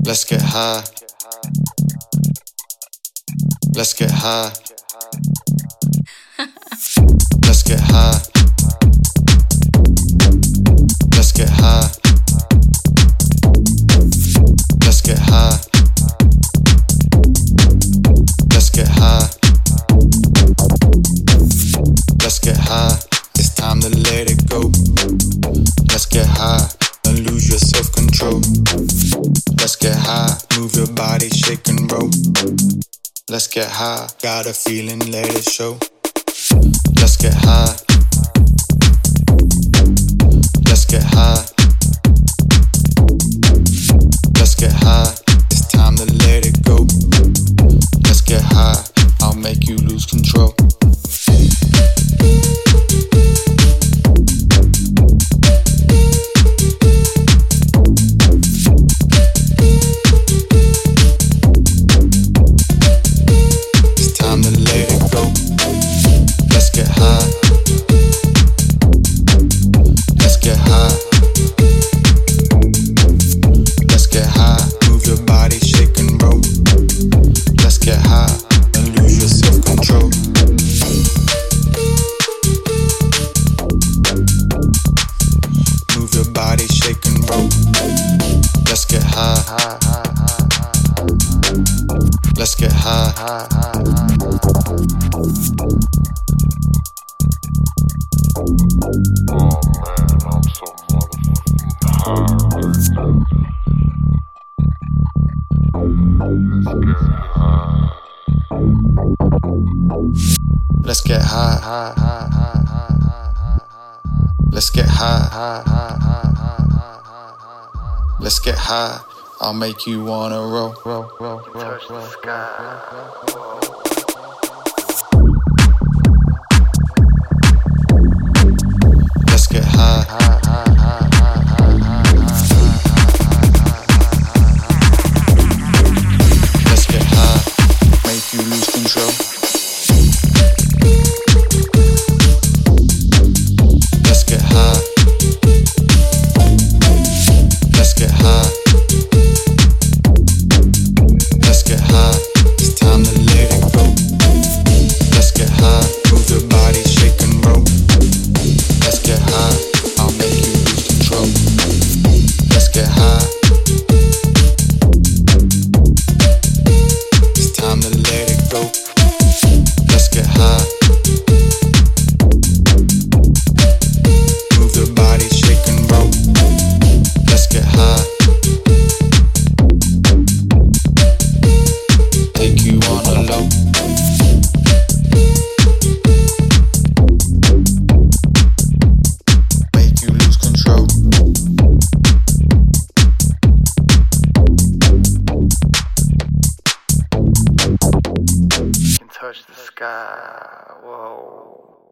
Let's get high. Let's get high. Let's get high. Let's get high. Let's get high. Let's get high. Let's get high. It's time to let it go. Let's get high and lose your self-control. Let's get high. Move your body, shake and roll. Let's get high. Got a feeling, let it show. Let's get high. Let's get high. Let's get high. It's time to let it go. Let's get high. I'll make you lose control. Body shake and roll. Let's get high. Let's get high. Oh man, I'm so motherfucking high. Let's get high. Let's get high. Let's get high. I'll make you wanna roll. Touch the sky. Let's get high. Let's get high. Make you lose control. Let's get high. Let's get high. Let's get high. It's time to let it go. Let's get high. Move your body, shake and roll. Let's get high. I'll make you lose control. Let's get high. It's time to let it go. Let's get high. Move your body, shake and roll. Let's get high. Take you on a low. Make you lose control. Can touch the sky. Whoa.